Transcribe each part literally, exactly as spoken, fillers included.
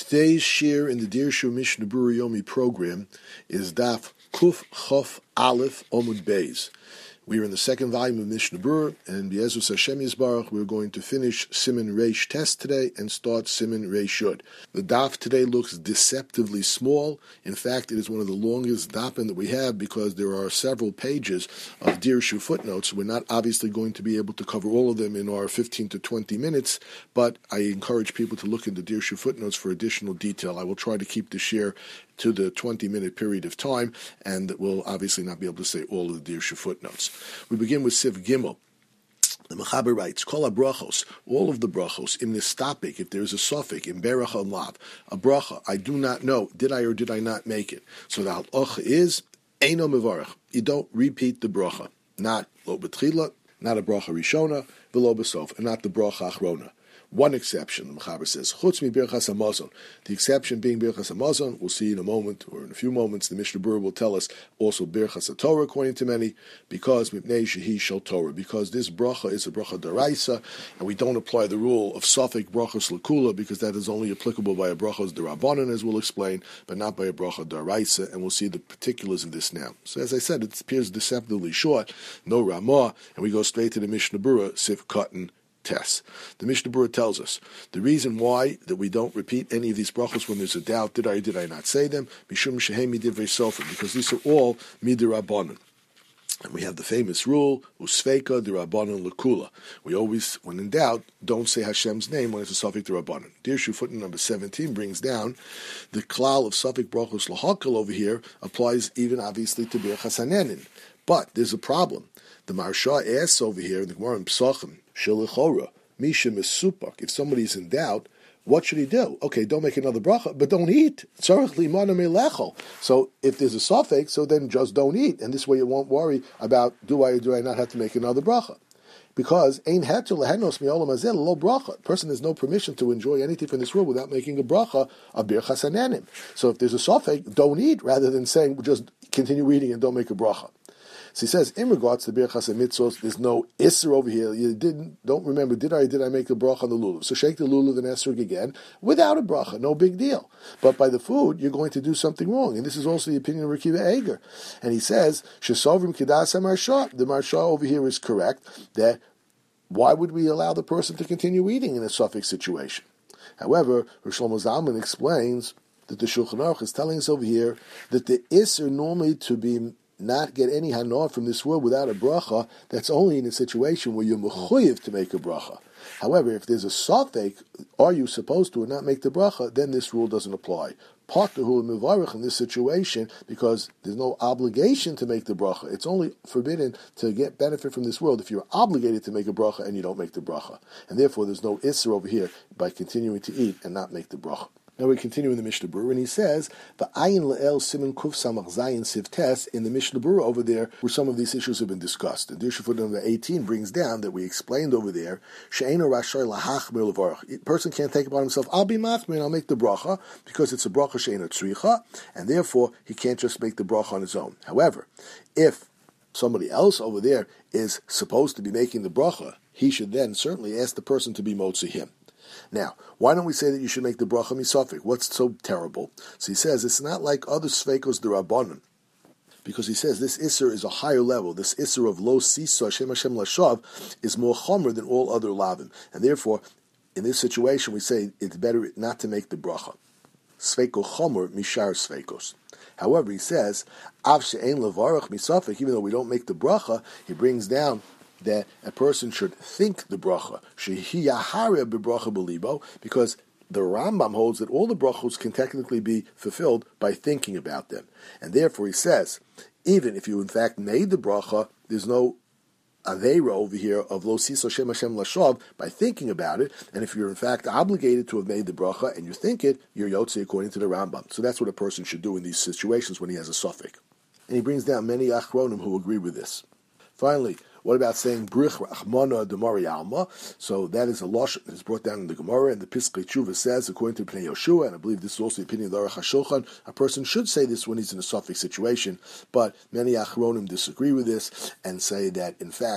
Today's shir in the Dirshu Mishnah Berurah Yomi program is Daf Kuf Chof Aleph Omud Beis. We are in the second volume of Mishnah Berurah, and B'Ezus Hashem Yisbarach, we're going to finish Siman Reish Test today and start Siman Reish Yud. The daf today looks deceptively small. In fact, it is one of the longest dafim that we have because there are several pages of Dirshu footnotes. We're not obviously going to be able to cover all of them in our fifteen to twenty minutes, but I encourage people to look into Dirshu footnotes for additional detail. I will try to keep the share to the twenty-minute period of time, and we'll obviously not be able to say all of the Dirshu footnotes. We begin with Siv Gimel. The Mechaber writes, Kol brachos, all of the brachos, in this topic, if there is a suffix, in beracha and lav, a bracha, I do not know, did I or did I not make it? So the halacha is, eino mevarach, you don't repeat the bracha, not lo betchila, not a bracha rishona, v'lo besof, and not the bracha achrona. One exception, the Mechaber says, Chutz mi birchas hamazon. The exception being birchas hamazon, we'll see in a moment, or in a few moments, the Mishnah Berurah will tell us also birchas haTorah, according to many, because mipnei shehi shel Torah, because this bracha is a bracha daraisa, and we don't apply the rule of suffix brachos lekula, because that is only applicable by a brachos derabanan, as we'll explain, but not by a bracha daraisa, and we'll see the particulars of this now. So as I said, it appears deceptively short, no Ramah, and we go straight to the Mishnah Berurah, Sif Katan Test. The Mishnah Berurah tells us the reason why that we don't repeat any of these brachos when there's a doubt, did I or did I not say them? Mishum shehem midivrei sofer, because these are all midirabanan. And we have the famous rule, usveika dirabanan lekula. We always, when in doubt, don't say Hashem's name when it's a suffix dirabanan. Dirshu footnote number seventeen brings down the klal of suffix brachos lahakal over here applies even obviously to birchas hanenin. But there's a problem. The Maharsha asks over here in the Gemara in Pesachim, Shelichora, Misha Mesupak, if somebody's in doubt, what should he do? Okay, don't make another bracha, but don't eat. So if there's a suffix, so then just don't eat. And this way you won't worry about, do I or do I not have to make another bracha? Because ein heter lehenos mi'olam hazeh lo bracha. A person has no permission to enjoy anything from this world without making a bracha of birchas hanenim. So if there's a suffix, don't eat, rather than saying just continue eating and don't make a bracha. So he says, in regards to birchas mitzvos, there's no isser over here. You didn't, don't remember, did I or did I make a bracha on the lulav? So shake the lulav and esrog again, without a bracha, no big deal. But by the food, you're going to do something wrong. And this is also the opinion of Rekiva Eger. And he says, shesovrim kedas hamarsha. The marsha over here is correct, that why would we allow the person to continue eating in a suffix situation? However, Rosh Shlomo Zalman explains that the Shulchan Aruch is telling us over here that the isser normally to be not get any hanor from this world without a bracha, that's only in a situation where you're mechuyev to make a bracha. However, if there's a suffix, are you supposed to or not make the bracha, then this rule doesn't apply. Patahu mevarich in this situation, because there's no obligation to make the bracha. It's only forbidden to get benefit from this world if you're obligated to make a bracha and you don't make the bracha. And therefore there's no isser over here by continuing to eat and not make the bracha. Now we continue in the Mishnah Berurah, and he says, "V'ayin le'el simin kuf samach zayin siv tes." In the Mishnah Berurah over there, where some of these issues have been discussed. And Dirshu footnote number eighteen brings down that we explained over there, she'eino rashay lahachmir levarach. A person can't take upon himself, I'll be machmir and I'll make the bracha, because it's a bracha she'eino tzricha, and therefore he can't just make the bracha on his own. However, if somebody else over there is supposed to be making the bracha, he should then certainly ask the person to be motzi him. Now, why don't we say that you should make the bracha misafik? What's so terrible? So he says it's not like other sveikos derabanan, because he says this isser is a higher level. This isser of lo sisa Hashem Hashem lashav is more chomer than all other lavim, and therefore, in this situation, we say it's better not to make the bracha. Sveiko chomer mishar sveikos. However, he says av she'ein levarach misafik. Even though we don't make the bracha, he brings down that a person should think the bracha, shehiyaharia bebracha belibo, because the Rambam holds that all the brachos can technically be fulfilled by thinking about them. And therefore he says, even if you in fact made the bracha, there's no aveira over here of lo siso shem Hashem lashav by thinking about it, and if you're in fact obligated to have made the bracha and you think it, you're yotze according to the Rambam. So that's what a person should do in these situations when he has a suffix. And he brings down many achronim who agree with this. Finally, what about saying Brich Rachmana Demari Alma? So that is a lashon that's brought down in the Gemara, and the Piskei Tshuva says, according to Pnei Yoshua, and I believe this is also the opinion of the Aruch HaShulchan, a person should say this when he's in a suffix situation, but many Achronim disagree with this and say that, in fact,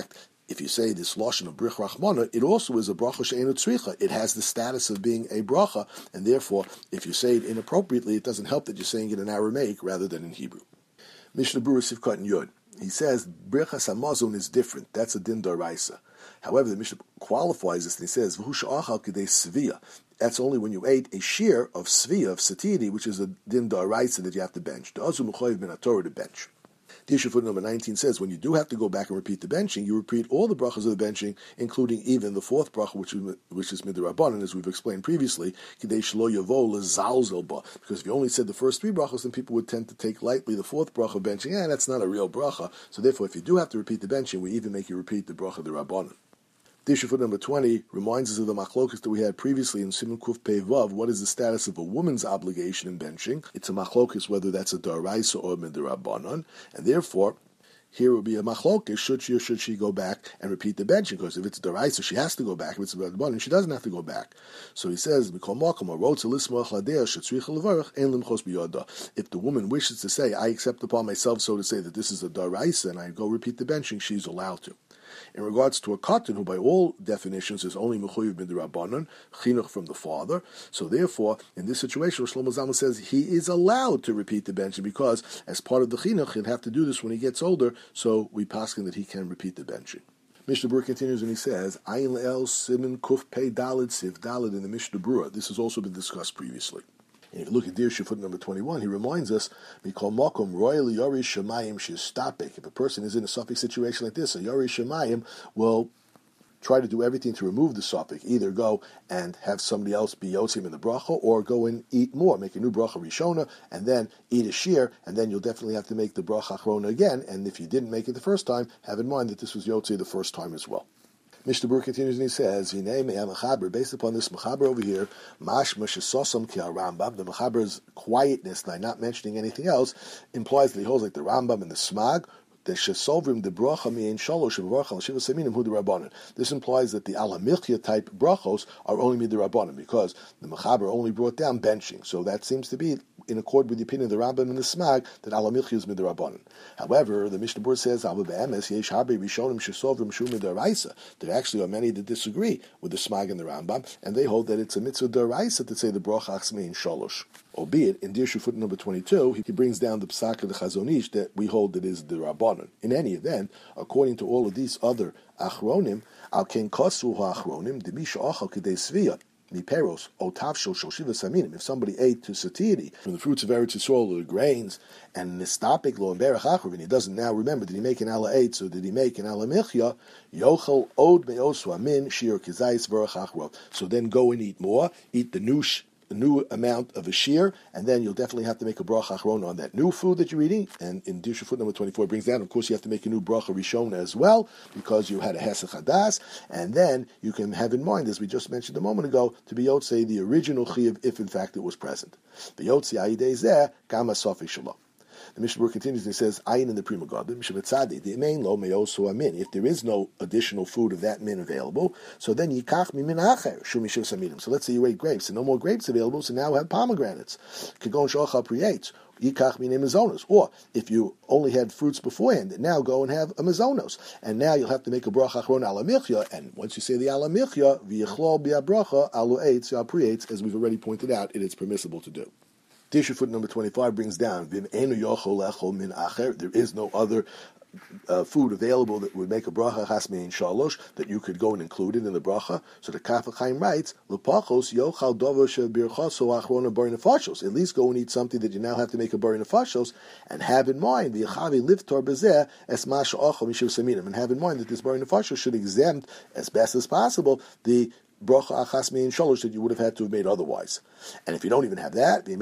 if you say this lashon of brich rachmana, it also is a bracha she'enu tzricha. It has the status of being a bracha, and therefore, if you say it inappropriately, it doesn't help that you're saying it in Aramaic rather than in Hebrew. Mishnah Berurah Sivkot and Yod. He says brichas hamazon is different. That's a din d'oraisa. However, the Mishnah qualifies this and he says v'hu she'achal k'dei svia. That's only when you ate a shear of svia of satiri, which is a din d'oraisa that you have to bench. Da'azu mechoyev min haTorah to bench. The issue footnote number nineteen says when you do have to go back and repeat the benching, you repeat all the brachas of the benching, including even the fourth bracha, which is which is midrabanan, as we've explained previously, kidei shelo yavo lezalzel ba. Because if you only said the first three brachas, then people would tend to take lightly the fourth bracha of benching. Yeah, that's not a real bracha. So therefore, if you do have to repeat the benching, we even make you repeat the bracha of the rabbanan. The issue footnote number twenty reminds us of the machlokas that we had previously in Siman Kuf Pei Vav. What is the status of a woman's obligation in benching? It's a machlokas whether that's a daraisa or a midrabanan, and therefore, here would be a machlokas, should she or should she go back and repeat the benching? Because if it's daraisa, she has to go back. If it's a midrabanan, she doesn't have to go back. So he says, if the woman wishes to say, I accept upon myself, so to say, that this is a daraisa, and I go repeat the benching, she's allowed to. In regards to a katan, who by all definitions is only mechuyev midrabanan, chinuch from the father, so therefore, in this situation, Shlomo Zalman says he is allowed to repeat the benching because, as part of the chinuch, he'll have to do this when he gets older. So we paskin that he can repeat the benching. Mishnah Berurah continues and he says, Ayin el simin kuf pei dalid siv dalid in the Mishnah Berurah. This has also been discussed previously. And if you look at Dirshu foot number twenty-one, he reminds us, Mikol Mokum Royal Yori Shemayim Shistapik. If a person is in a suffix situation like this, a Yori Shemayim will try to do everything to remove the suffix. Either go and have somebody else be Yotzim in the bracha, or go and eat more, make a new bracha Rishona, and then eat a shear, and then you'll definitely have to make the bracha Achrona again. And if you didn't make it the first time, have in mind that this was Yotzi the first time as well. Mishnah Berurah continues and he says, based upon this mechaber over here, mashma shesosam ki Rambam, the mechaber's quietness by not mentioning anything else implies that he holds like the Rambam and the Smag, the shesovrim the bracha mi ein shalosh v'bracha l'shiva seminim hu d'Rabbanan. This implies that the alamichya type brachos are only midrabanan because the mechaber only brought down benching. So that seems to be in accord with the opinion of the Rambam and the Smag that alamichya is midrabanan. However, the Mishnah Berurah says Alba be'emes yesh harbe rishonim shesovrim shu midaraisa. There actually are many that disagree with the Smag and the Rambam, and they hold that it's a mitzvah daraisa to say the bracha achsmi in shalosh. Albeit, in Dirshu foot number twenty-two, he brings down the psak of the Chazon Ish that we hold that is the Rabbanon. In any event, according to all of these other achronim, al ken kosu ha'achronim, demisha achal k'dei sviyah, miperos, otavshol shoshiva saminim. If somebody ate to satiri from the fruits of Eretz Yisrael or the grains, and nistapik lo and berach achrav, and he doesn't now remember, did he make an ala eitz or did he make an ala michya, yochel od meosu amin shir kizayis berach achrav. So then go and eat more, eat the new sh- a new amount of a shear, and then you'll definitely have to make a bracha achrona on that new food that you're eating. And in Dirshu foot number twenty-four, it brings down, of course, you have to make a new bracha rishona as well, because you had a hesach hadas, and then you can have in mind, as we just mentioned a moment ago, to be yotzei the original chiyuv, if in fact it was present. The yotzei ayidei zeh kama sofi shalom. The Mishnah Berurah continues and he says, Ayin in the Prima God, the Mishabetzadi, the main lo meyosu amin. If there is no additional food of that min available, so then yikach mi min acher, shu mishu saminim. So let's say you ate grapes and no more grapes available, so now we have pomegranates. Kagon shocha priyates. Yikach min mazonos. Or if you only had fruits beforehand, now go and have a mazonos. And now you'll have to make a bracha achron ala michya. And once you say the ala michya, v'yichlol b'ya bracha alu eitz ya priyates, as we've already pointed out, it is permissible to do. Tissue foot number twenty-five brings down, Vim enu yochol echol min acher. There is no other uh, food available that would make a bracha hasmi in shalosh that you could go and include it in the bracha. So the Kaf HaChaim writes, Lepachos yochal dover shebirchaso achrona bar nefashos. At least go and eat something that you now have to make a bar nefashos, and have in mind the Yechavi liftor bezeh es masha achol mishav saminim, and have in mind that this bar nefashos should exempt as best as possible the bracha achas min shalosh that you would have had to have made otherwise. And if you don't even have that, there's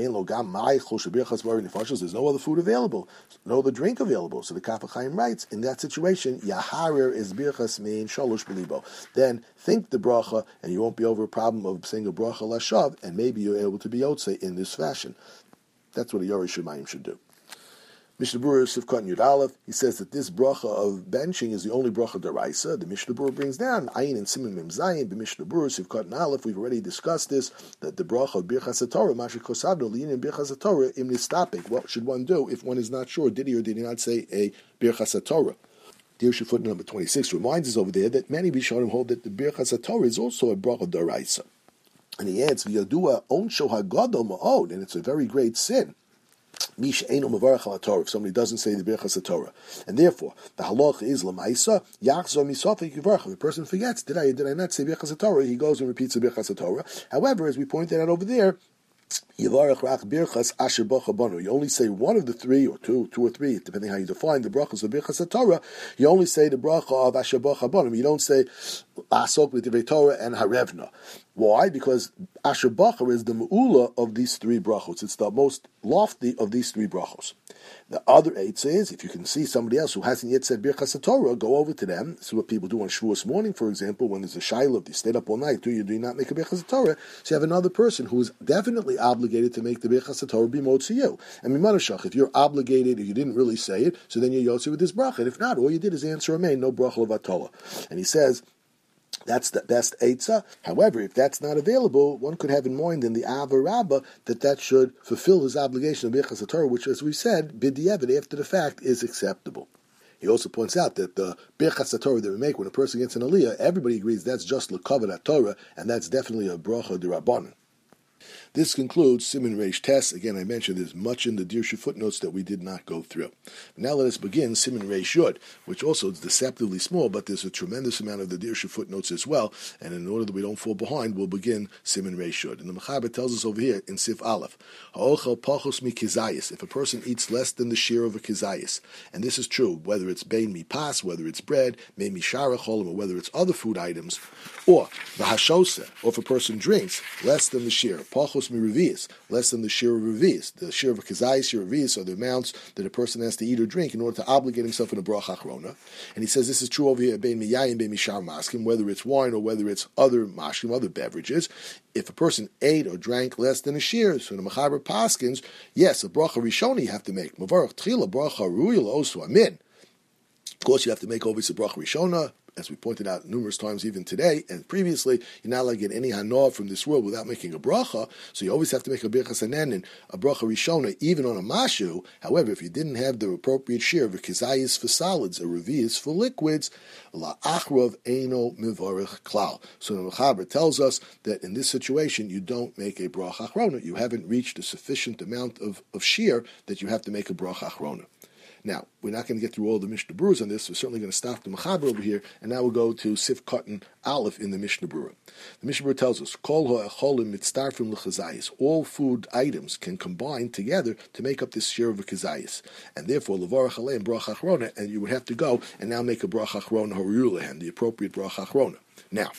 no other food available, no other drink available. So the Kaf HaChaim writes, in that situation, Yaharir is birchas min shalosh belibo. Then think the bracha, and you won't be over a problem of saying a bracha lashav, and maybe you're able to be yotzei in this fashion. That's what a Yorei Shemayim should do. Mishnah Berurah Sivkot Yud Aleph, he says that this bracha of benching is the only bracha deraisa. The Mishnah Berurah brings down Ayin and Siman Mem Zayin. The Mishnah Berurah Sivkot Aleph, we've already discussed this, that the bracha of Birchas HaTorah, Masha Kosabno Liyin and Birchas HaTorah im nistapik. What should one do if one is not sure? Did he or did he not say a Birchas HaTorah? Dirshu footnote number twenty-six reminds us over there that many Rishonim hold that the Birchas HaTorah is also a bracha d'oraisa. And he adds, V'yadua onsho hagadol ma'od, and it's a very great sin. Mish eino mevarach al Torah, if somebody doesn't say the Birchas HaTorah. And therefore, the halacha is l'maisa, yachzor misafik yivarach. If a person forgets, did I did I not say Birchas HaTorah, he goes and repeats the Birchas HaTorah. However, as we pointed out over there, Yivarach Rach Birchas Asher Bacha Banu. You only say one of the three, or two, two or three, depending how you define the brachas of Birchas HaTorah. You only say the bracha of Asher Bacha Banu. You don't say Asok L'Divrei Torah and Harevna. Why? Because Asher Bacha is the me'ula of these three brachos. It's the most lofty of these three brachos. The other eight says, if you can see somebody else who hasn't yet said Birchas HaTorah, go over to them. This is what people do on Shavuos morning, for example, when there's a shiloh, they stayed up all night, do you do you not make a Birchas HaTorah? So you have another person who is definitely obligated to make the Birchas HaTorah be motzi you. And Mimanashach, if you're obligated, if you didn't really say it, so then you're yotzi with this bracha. And if not, all you did is answer amen, no bracha of Atolah. And he says, that's the best eitzah. However, if that's not available, one could have in mind in the Ava Rabbah that that should fulfill his obligation of Birchas HaTorah, which, as we said, b'diavad, after the fact, is acceptable. He also points out that the Birchas HaTorah that we make when a person gets an aliyah, everybody agrees that's just l'kavod HaTorah, and that's definitely a bracha d'Rabbanan. This concludes Siman Reish Tes. Again, I mentioned there's much in the Dirshu footnotes that we did not go through. Now let us begin Siman Reish Yud, which also is deceptively small, but there's a tremendous amount of the Dirshu footnotes as well, and in order that we don't fall behind, we'll begin Siman Reish Yud. And the Mechaber tells us over here in Sif Aleph, Ha'ochel pachos mi kizayis, if a person eats less than the share of a kizayis, and this is true, whether it's bein mi pas, whether it's bread, me mi shara cholim, or whether it's other food items, or the hashose, or if a person drinks less than the share, pachos mi revius, less than the share of revius. The share of a kazayis, share of revius, are the amounts that a person has to eat or drink in order to obligate himself in a bracha achrona. And he says this is true over here, bein miyayim, bein mishar maskim, whether it's wine or whether it's other mashkim, other beverages. If a person ate or drank less than a share, so the Mechaber paskins, yes, a bracha rishoni you have to make. Mavarach tchila bracha ruyil osu amin. Of course, you have to make always a bracha rishona, as we pointed out numerous times even today and previously. You're not allowed to get any hanoah from this world without making a bracha, so you always have to make a birchas hanenin, a bracha rishona, even on a mashu. However, if you didn't have the appropriate share of a kizayis for solids, a revius for liquids, la achrov eino mivarich klal. So the Mechaber tells us that in this situation you don't make a bracha achrona. You haven't reached a sufficient amount of, of shear that you have to make a bracha achrona. Now, we're not going to get through all the Mishnah Berurahs on this. We're certainly going to stop the Mechaber over here, and now we'll go to Sif Katan Aleph in the Mishnah Berurah. The Mishnah Berurah tells us, Kol ha'acholim mitztarfim l'chazayis. All food items can combine together to make up this share of a kazayis. And therefore, levarach aleim bracha achrona, and you would have to go and now make a bracha achrona haruyulehem, the appropriate bracha achrona. Now,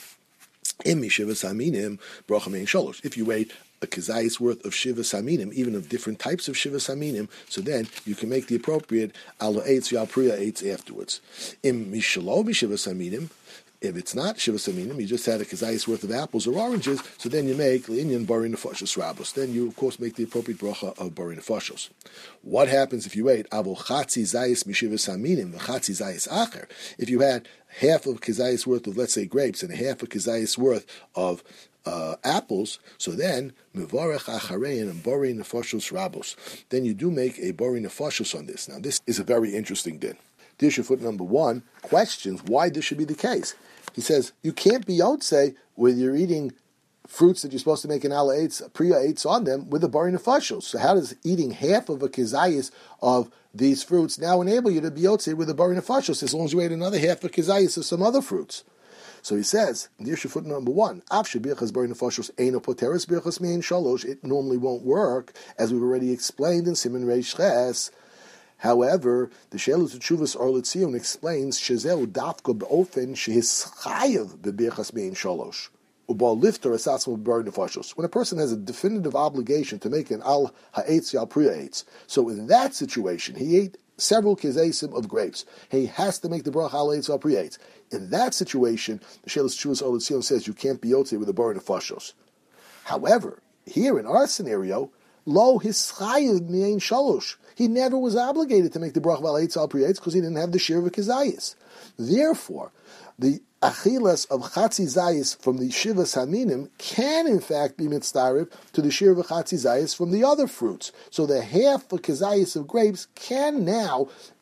im mishivas aminim bracha mein shalosh. If you ate a kizayis worth of shiva saminim, even of different types of shiva saminim, so then you can make the appropriate alo eitz yal priya eitz afterwards. Im mishalo mishiva saminim, if it's not shiva saminim, you just had a kizayis worth of apples or oranges, so then you make l'inyan bari nefashos rabos. Then you, of course, make the appropriate bracha of bari nefashos. What happens if you ate avo chatzi zayis mishiva saminim, chatzi zayis acher? If you had half of kizayis worth of, let's say, grapes and half of kizayis worth of Uh, apples, so then mivarech acharein and bari nefashos rabos. Then you do make a bari nefashos on this. Now, this is a very interesting din. Dirshu foot number one questions why this should be the case. He says you can't be yotze when you're eating fruits that you're supposed to make an ala eitz, priya eitz on them with a bari nefashos. So how does eating half of a kizayis of these fruits now enable you to be yotze with a bari nefashos as long as you ate another half of kizayis of some other fruits? So he says, in Dirshu foot number one, it normally won't work, as we've already explained in Siman Reish Ches. However, the Sheilus Teshuvos Or L'Tzion explains Shezeu dafka beofen shehischayev bebirchas mein shalosh ubal lifter esatzmo b'bari nefashos. When a person has a definitive obligation to make an al ha'etz yal priya eitz, so in that situation he ate several kizaysim of grapes. He has to make the bracha al eitz al priya eitz. In that situation, the Sheilus Teshuvos Or L'Tzion says you can't be yotze with a bari nefashos. However, here in our scenario, lo hischayev mein shalosh. He never was obligated to make the bracha al eitz al priya eitz because he didn't have the share of a kizayis. Therefore, the achilas of chatzi zayis from the shiva saminim can in fact be mitzdarif to the share of a chatzi zayis from the other fruits. So the half of kizayis of grapes can now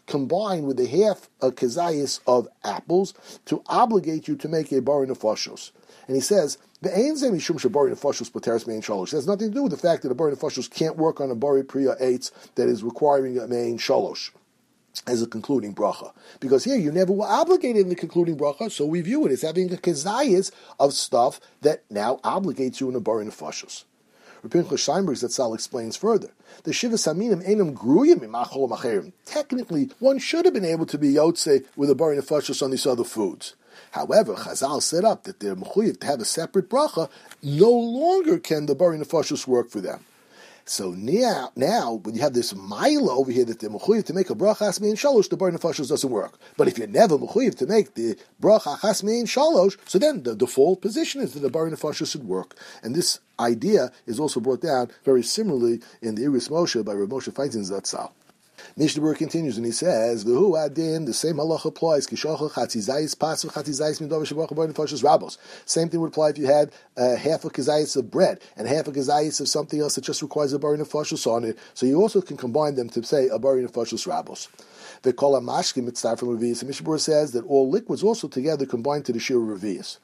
combine with the half a kezayis of apples to obligate you to make a bari nefashos. And he says, the ein zeh mishum shebari nefashos poteres mein shalosh. It has nothing to do with the fact that a bari nefashos can't work on a bari priya eitz that is requiring a mein shalosh as a concluding bracha. Because here you never were obligated in the concluding bracha, so we view it as having a kezayis of stuff that now obligates you in a bari nefashos. Rabbi Pinchas Steinberg Zatzal explains further. The Shiva Saminim Einam Gruyim Imachol Macherim. Technically, one should have been able to be Yotze with a bari nefashos on these other foods. However, Chazal set up that they're mechuyev to have a separate bracha. No longer can the bari nefashos work for them. So now, now when you have this mila over here that they're mechuyev to make a bracha hasmi in shalosh, the bari nefashos doesn't work. But if you're never mechuyev to make the bracha hasmi in shalosh, so then the default position is that the bari nefashos should work. And this idea is also brought down very similarly in the Iris Moshe by Rav Moshe Feinstein Zatzal. Mishnah Berurah continues and he says, "V'hu adin." The same halacha applies. Kishocha chatzizayis pasu chatzizayis min dovish shabach b'nei nefashos rabos. Same thing would apply if you had uh, half a kazayis of bread and half a kazayis of something else that just requires a bari nefashos on it. So you also can combine them to say a bari nefashos rabos. The kol hamashkim mitzvah from revius. And Mishnah Berurah says that all liquids also together combine to the shir revius.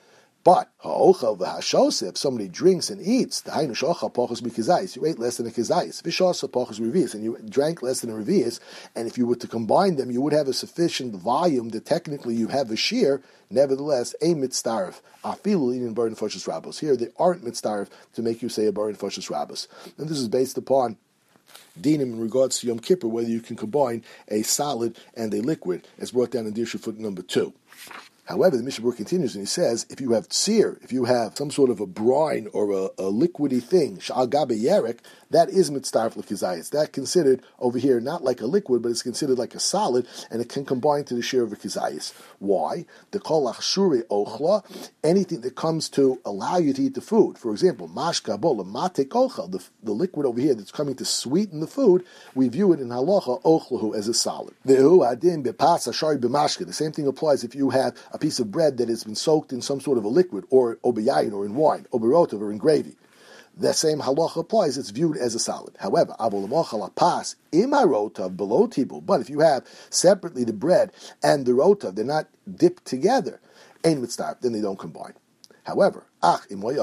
But ha'ochel v'hashoseh, if somebody drinks and eats, the hainu shochal pachos b'kizayis, you ate less than a kizayis. V'shoseh pachos revius, and you drank less than a revius. And if you were to combine them, you would have a sufficient volume that technically you have a shear. Nevertheless, a mitzdarif afilu in bari nefashos rabos. Here they aren't mitzdarif to make you say a bari nefashos rabos. And this is based upon dinim in regards to Yom Kippur, whether you can combine a solid and a liquid, as brought down in Dirshu foot number two. However, the Mishnah Berurah continues and he says, if you have tzir, if you have some sort of a brine or a, a liquidy thing, sha'al gabe yerek, that is mitzdarf l'kizayis. That's considered over here not like a liquid, but it's considered like a solid, and it can combine to the share of a kizayis. Why? The kol achshure ochla, anything that comes to allow you to eat the food. For example, mashka bola matek ochel, the, the liquid over here that's coming to sweeten the food, we view it in halacha ochlahu as a solid. Ve'hu adin bepas ashari b'mashka. The same thing applies if you have a piece of bread that has been soaked in some sort of a liquid, or obeyayin, or in wine, or berotov, or in gravy. That same halacha applies, it's viewed as a solid. However, pas imarotav below tibul, but if you have separately the bread and the rotav, they're not dipped together, ein mitzdarf, then they don't combine. However, however, if the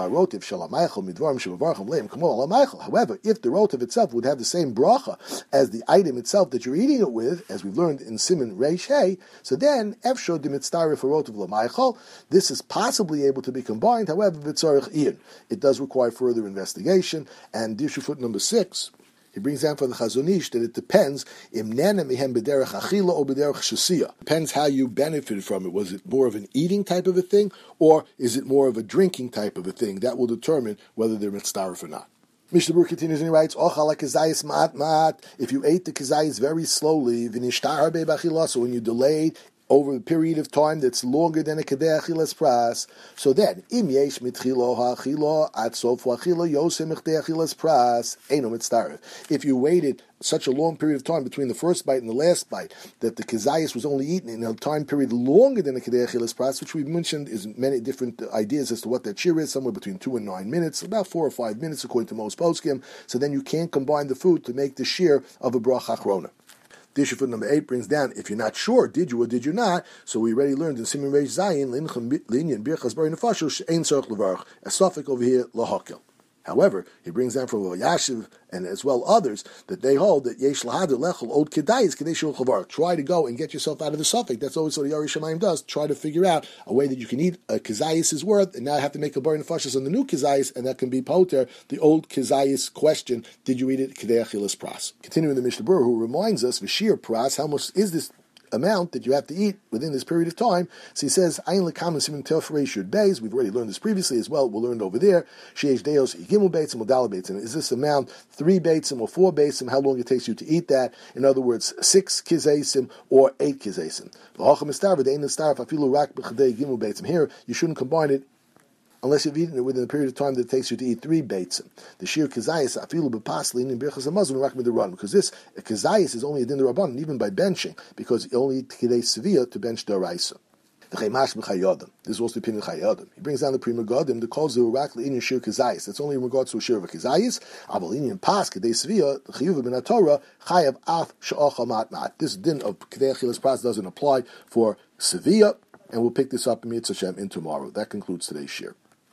rotav itself would have the same bracha as the item itself that you're eating it with, as we've learned in Siman Reish Hey, so then efsho de mitzdarif rotav l'maychol, this is possibly able to be combined. However, v'tzarich iyon, it does require further investigation. And Dirshu foot number six, he brings down for the Chazon Ish that it depends imnana mihem b'derech achila or b'derech shasiyah. Depends how you benefited from it. Was it more of an eating type of a thing, or is it more of a drinking type of a thing? That will determine whether they're mitzdarif or not. Mishnah Berurah continues and he writes, "Ochal kizayis mat mat." If you ate the kizayis very slowly, v'nishtar harbe b'achila, so when you delayed over a period of time that's longer than a kedei achilas pras, so then im yesh mitchilo ha'achilo ad sofu achilo yosem mitchidei achilas pras eino mitzdarif. If you waited such a long period of time between the first bite and the last bite that the kizayis was only eaten in a time period longer than a kedei achilas pras, which we've mentioned is many different ideas as to what that shear is, somewhere between two and nine minutes, about four or five minutes according to most poskim. So then you can't combine the food to make the shear of a bracha achrona. Dirshu foot number eight brings down, if you're not sure, did you or did you not, so we already learned in Siman Reish Zayin, linyan birchas bari nefashos, ein tzarich levarach, a suffix over here, lahakel. However, he brings down from Yashiv and as well others that they hold that yesh lahader lechol od kedayis kadei shul chavar. Try to go and get yourself out of the suffix. That's always what the Yari Shemayim does. Try to figure out a way that you can eat a kizayis' worth and now have to make a bari nefashos on the new kizayis, and that can be poter the old kizayis question: did you eat it kedei achilas pras? Continuing the Mishnah Berurah, who reminds us v'shir pras, how much is this amount that you have to eat within this period of time? So he says, Ayin lekam siman tefrei shud beis. We've already learned this previously as well. We'll learn it over there. Sheish deos gimel beitzim or dal beitzim. Is this amount three beitzim or four beitzim? How long it takes you to eat that? In other words, six kizaysim or eight kizaysim. Here, you shouldn't combine it unless you've eaten it within a period of time that it takes you to eat three beitzim. The shir kizayis afilu bepaslin in birchas hamazon rakmid run, because this kizayis is only a din rabbanan even by benching, because you only eat kidei seviyah to bench daraisa. This is also the opinion of Chayadim. He brings down the Pri Megadim, the calls the Urakli in Shir Kazayis. That's only in regards to a Shir of Kazayis. Avalinian Pas, Kedei Svia, the Chiyuv bin Torah, Chayav Af Sha'acha Matmat. This din of Kedei Achilas Pas doesn't apply for Sevilla, and we'll pick this up in Mitzvah Hashem in tomorrow. That concludes today's shir.